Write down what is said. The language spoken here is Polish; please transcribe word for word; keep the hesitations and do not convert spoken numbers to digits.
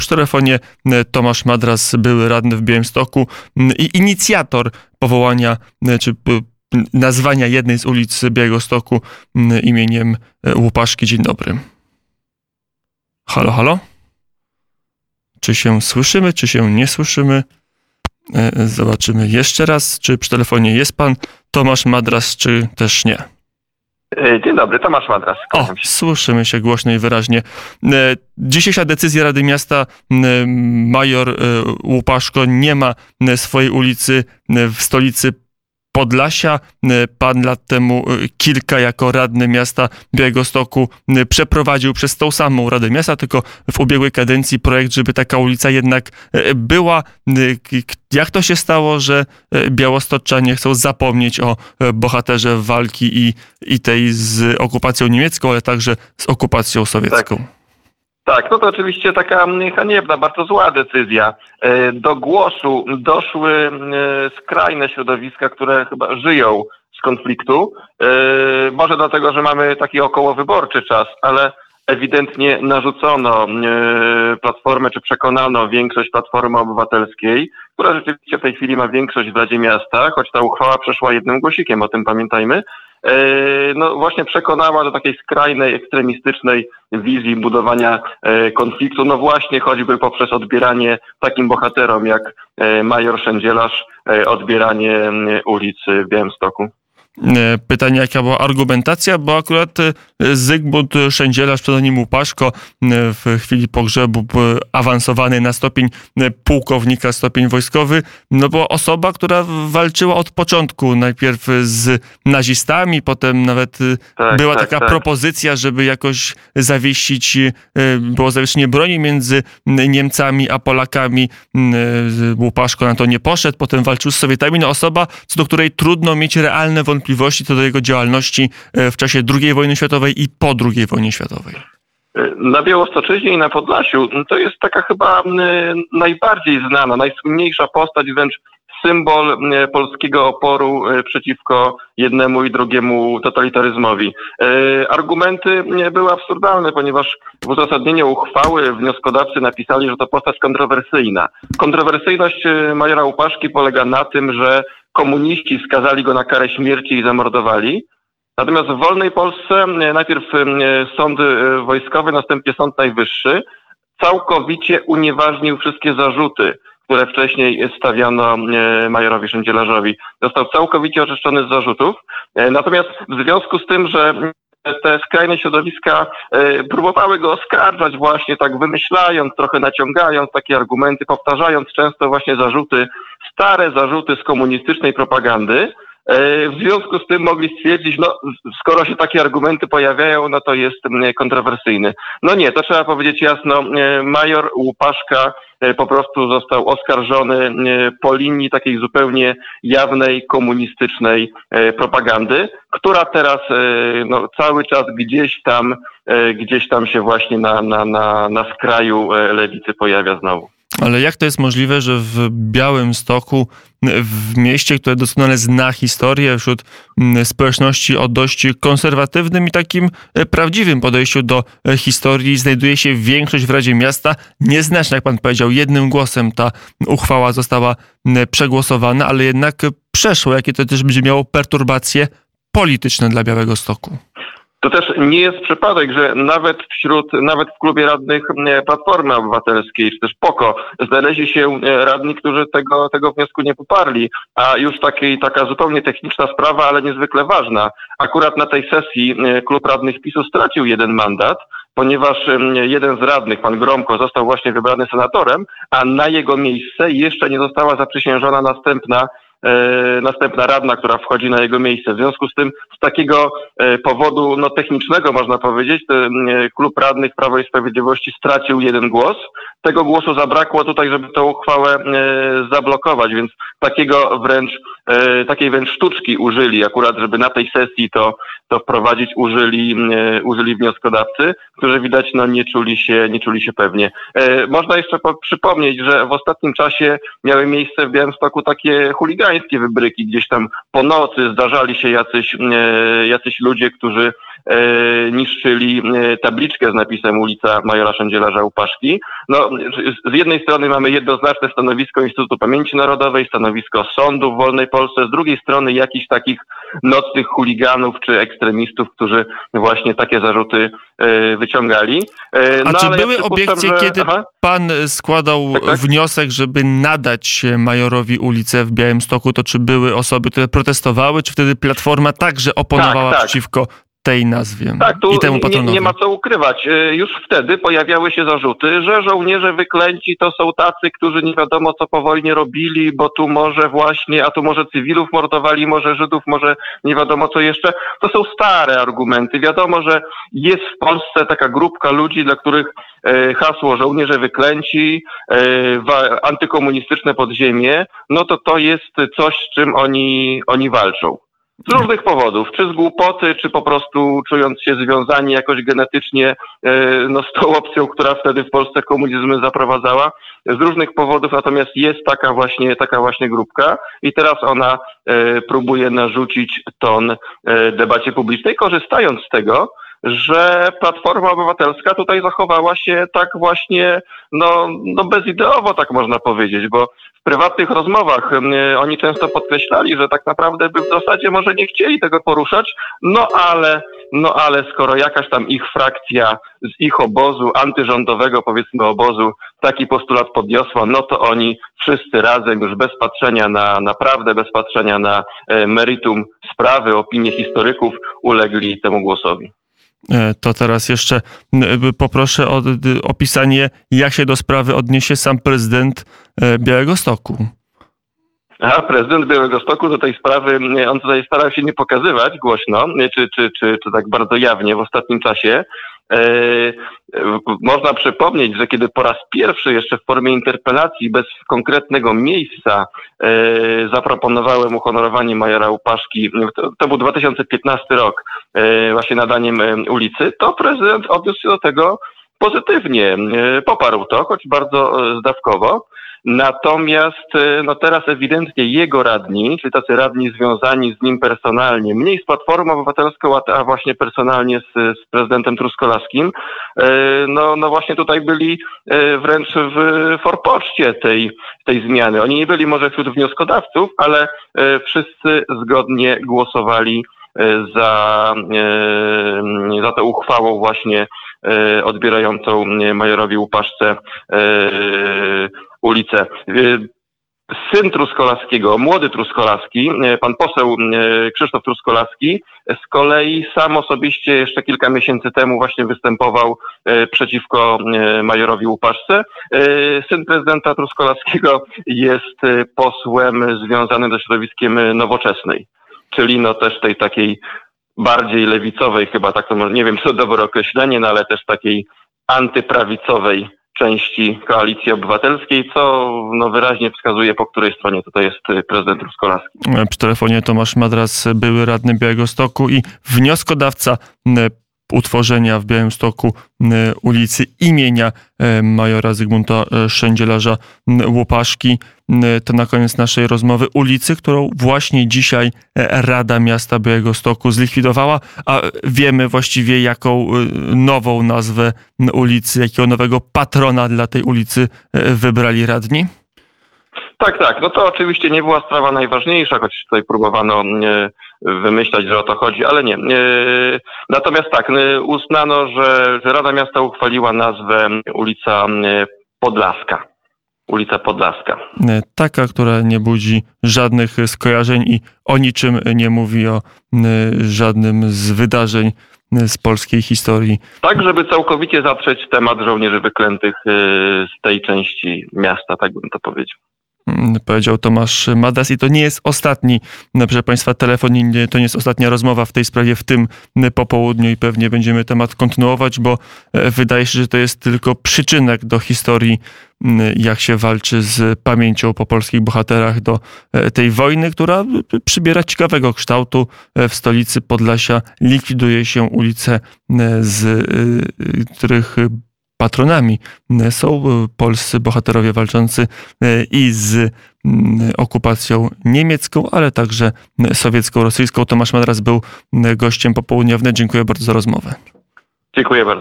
Przy telefonie Tomasz Madras, były radny w Białymstoku i inicjator powołania czy nazwania jednej z ulic Białegostoku imieniem Łupaszki. Dzień dobry. Halo, halo? Czy się słyszymy, czy się nie słyszymy? Zobaczymy jeszcze raz, czy przy telefonie jest pan Tomasz Madras, czy też nie. Dzień dobry, Tomasz Madras. O, słyszymy się głośno i wyraźnie. Dzisiejsza decyzja Rady Miasta, major Łupaszko nie ma swojej ulicy w stolicy Podlasia. Pan lat temu kilka jako radny miasta Białegostoku przeprowadził przez tą samą Radę Miasta, tylko w ubiegłej kadencji projekt, żeby taka ulica jednak była. Jak to się stało, że białostoczanie chcą zapomnieć o bohaterze walki i, i tej z okupacją niemiecką, ale także z okupacją sowiecką? Tak. Tak, no to oczywiście taka haniebna, bardzo zła decyzja. Do głosu doszły skrajne środowiska, które chyba żyją z konfliktu. Może dlatego, że mamy taki okołowyborczy czas, ale ewidentnie narzucono Platformę, czy przekonano większość Platformy Obywatelskiej, która rzeczywiście w tej chwili ma większość w Radzie Miasta, choć ta uchwała przeszła jednym głosikiem, o tym pamiętajmy. No właśnie przekonała do takiej skrajnej, ekstremistycznej wizji budowania konfliktu, no właśnie choćby poprzez odbieranie takim bohaterom jak major Szędzielarz, odbieranie ulic w Białymstoku. Pytanie, jaka była argumentacja, bo akurat Zygmunt Szędzielarz, pseudonim Łupaszko, w chwili pogrzebu awansowany na stopień pułkownika, stopień wojskowy, no była osoba, która walczyła od początku, najpierw z nazistami, potem nawet tak, była tak, taka tak. propozycja, żeby jakoś zawiesić, było zawieszenie broni między Niemcami a Polakami. Łupaszko na to nie poszedł, potem walczył z Sowietami. No osoba, co do której trudno mieć realne wątpliwości, wątpliwości co do jego działalności w czasie drugiej wojny światowej i po drugiej wojnie światowej. Na Białostoczyźnie i na Podlasiu to jest taka chyba najbardziej znana, najsłynniejsza postać, wręcz symbol polskiego oporu przeciwko jednemu i drugiemu totalitaryzmowi. Argumenty były absurdalne, ponieważ w uzasadnieniu uchwały wnioskodawcy napisali, że to postać kontrowersyjna. Kontrowersyjność majora Łupaszki polega na tym, że komuniści skazali go na karę śmierci i zamordowali. Natomiast w wolnej Polsce najpierw sąd wojskowy, następnie Sąd Najwyższy całkowicie unieważnił wszystkie zarzuty, które wcześniej stawiano majorowi Szędzielarzowi. Został całkowicie oczyszczony z zarzutów. Natomiast w związku z tym, że te skrajne środowiska próbowały go oskarżać właśnie tak wymyślając, trochę naciągając takie argumenty, powtarzając często właśnie zarzuty, stare zarzuty z komunistycznej propagandy. W związku z tym mogli stwierdzić, no skoro się takie argumenty pojawiają, no to jest kontrowersyjny. No nie, to trzeba powiedzieć jasno, major Łupaszka po prostu został oskarżony po linii takiej zupełnie jawnej, komunistycznej propagandy, która teraz no, cały czas gdzieś tam, gdzieś tam się właśnie na, na, na, na skraju lewicy pojawia znowu. Ale jak to jest możliwe, że w Białymstoku, w mieście, które doskonale zna historię, wśród społeczności o dość konserwatywnym i takim prawdziwym podejściu do historii, znajduje się większość w Radzie Miasta, nieznaczna, jak pan powiedział, jednym głosem ta uchwała została przegłosowana, ale jednak przeszło. Jakie to też będzie miało perturbacje polityczne dla Białegostoku? To też nie jest przypadek, że nawet wśród, nawet w klubie radnych Platformy Obywatelskiej, czy też P O K O, znaleźli się radni, którzy tego, tego wniosku nie poparli. A już taki, taka zupełnie techniczna sprawa, ale niezwykle ważna. Akurat na tej sesji klub radnych PiSu stracił jeden mandat, ponieważ jeden z radnych, pan Gromko, został właśnie wybrany senatorem, a na jego miejsce jeszcze nie została zaprzysiężona następna następna radna, która wchodzi na jego miejsce. W związku z tym z takiego powodu no, technicznego, można powiedzieć, klub radnych Prawo i Sprawiedliwości stracił jeden głos. Tego głosu zabrakło tutaj, żeby tę uchwałę zablokować, więc takiego wręcz, takiej wręcz sztuczki użyli akurat, żeby na tej sesji to, to wprowadzić, użyli, użyli wnioskodawcy, którzy widać no, nie czuli się, nie czuli się pewnie. Można jeszcze po- przypomnieć, że w ostatnim czasie miały miejsce w Białymstoku takie chuligańskie wybryki. Gdzieś tam po nocy zdarzali się jacyś, jacyś ludzie, którzy niszczyli tabliczkę z napisem ulica Majora Szendzielarza Łupaszki. No, z jednej strony mamy jednoznaczne stanowisko Instytutu Pamięci Narodowej, stanowisko sądu w wolnej Polsce, z drugiej strony jakichś takich nocnych chuliganów czy ekstremistów, którzy właśnie takie zarzuty wyciągali. No, A czy były ja obiekcje, że... kiedy Aha. pan składał tak, tak? wniosek, żeby nadać Majorowi ulicę w Białymstoku, to czy były osoby, które protestowały, czy wtedy Platforma także oponowała tak, tak. przeciwko tej nazwie tak, tu i temu patronowi? Nie, nie ma co ukrywać. Już wtedy pojawiały się zarzuty, że żołnierze wyklęci to są tacy, którzy nie wiadomo co po wojnie robili, bo tu może właśnie, a tu może cywilów mordowali, może Żydów, może nie wiadomo co jeszcze. To są stare argumenty. Wiadomo, że jest w Polsce taka grupka ludzi, dla których hasło żołnierze wyklęci, antykomunistyczne podziemie, no to to jest coś, z czym oni, oni walczą. Z różnych powodów, czy z głupoty, czy po prostu czując się związani jakoś genetycznie no, z tą opcją, która wtedy w Polsce komunizm zaprowadzała. Z różnych powodów natomiast jest taka właśnie, taka właśnie grupka i teraz ona e, próbuje narzucić ton e, debacie publicznej, korzystając z tego, że Platforma Obywatelska tutaj zachowała się tak właśnie, no, no bezideowo, tak można powiedzieć, bo w prywatnych rozmowach y, oni często podkreślali, że tak naprawdę by w zasadzie może nie chcieli tego poruszać, no ale, no ale skoro jakaś tam ich frakcja z ich obozu, antyrządowego powiedzmy obozu, taki postulat podniosła, no to oni wszyscy razem już bez patrzenia na, na prawdę, bez patrzenia na e, meritum sprawy, opinie historyków ulegli temu głosowi. To teraz jeszcze poproszę o opisanie, jak się do sprawy odniesie sam prezydent Białegostoku. A prezydent Białegostoku do tej sprawy, on tutaj starał się nie pokazywać głośno, czy, czy, czy, czy tak bardzo jawnie w ostatnim czasie. Yy, można przypomnieć, że kiedy po raz pierwszy jeszcze w formie interpelacji bez konkretnego miejsca yy, zaproponowałem uhonorowanie majora Łupaszki, to, to był dwa tysiące piętnasty rok, yy, właśnie nadaniem yy, ulicy, to prezydent odniósł się do tego pozytywnie, yy, poparł to, choć bardzo yy, zdawkowo. Natomiast no teraz ewidentnie jego radni, czyli tacy radni związani z nim personalnie, mniej z Platformą Obywatelską, a właśnie personalnie z, z prezydentem Truskolaskim, no, no właśnie tutaj byli wręcz w forpoczcie tej, tej zmiany. Oni nie byli może wśród wnioskodawców, ale wszyscy zgodnie głosowali za, za tą uchwałą właśnie odbierającą majorowi Łupaszce ulicę. Syn Truskolaskiego, młody Truskolaski, pan poseł Krzysztof Truskolaski, z kolei sam osobiście jeszcze kilka miesięcy temu właśnie występował przeciwko majorowi Łupaszce. Syn prezydenta Truskolaskiego jest posłem związanym ze środowiskiem Nowoczesnej, czyli no też tej takiej bardziej lewicowej, chyba tak to może, nie wiem, czy to dobre określenie, no ale też takiej antyprawicowej części Koalicji Obywatelskiej, co no wyraźnie wskazuje, po której stronie tutaj jest prezydent Truskolaski. Przy telefonie Tomasz Madras, były radny Białegostoku i wnioskodawca utworzenia w Białymstoku ulicy imienia majora Zygmunta Szendzielarza Łupaszki. To na koniec naszej rozmowy ulicy, którą właśnie dzisiaj Rada Miasta Białegostoku zlikwidowała, a wiemy właściwie, jaką nową nazwę ulicy, jakiego nowego patrona dla tej ulicy wybrali radni? Tak, tak. No to oczywiście nie była sprawa najważniejsza, choć tutaj próbowano wymyślać, że o to chodzi, ale nie. Natomiast tak, uznano, że, że Rada Miasta uchwaliła nazwę ulica Podlaska. Ulica Podlaska. Taka, która nie budzi żadnych skojarzeń i o niczym nie mówi, o żadnym z wydarzeń z polskiej historii. Tak, żeby całkowicie zatrzeć temat żołnierzy wyklętych z tej części miasta, tak bym to powiedział. Powiedział Tomasz Madras i to nie jest ostatni, proszę Państwa, telefon, to nie jest ostatnia rozmowa w tej sprawie w tym popołudniu i pewnie będziemy temat kontynuować, bo wydaje się, że to jest tylko przyczynek do historii, jak się walczy z pamięcią po polskich bohaterach do tej wojny, która przybiera ciekawego kształtu. W stolicy Podlasia likwiduje się ulice, z których patronami są polscy bohaterowie walczący i z okupacją niemiecką, ale także sowiecką, rosyjską. Tomasz Medras był gościem popołudniowym. Dziękuję bardzo za rozmowę. Dziękuję bardzo.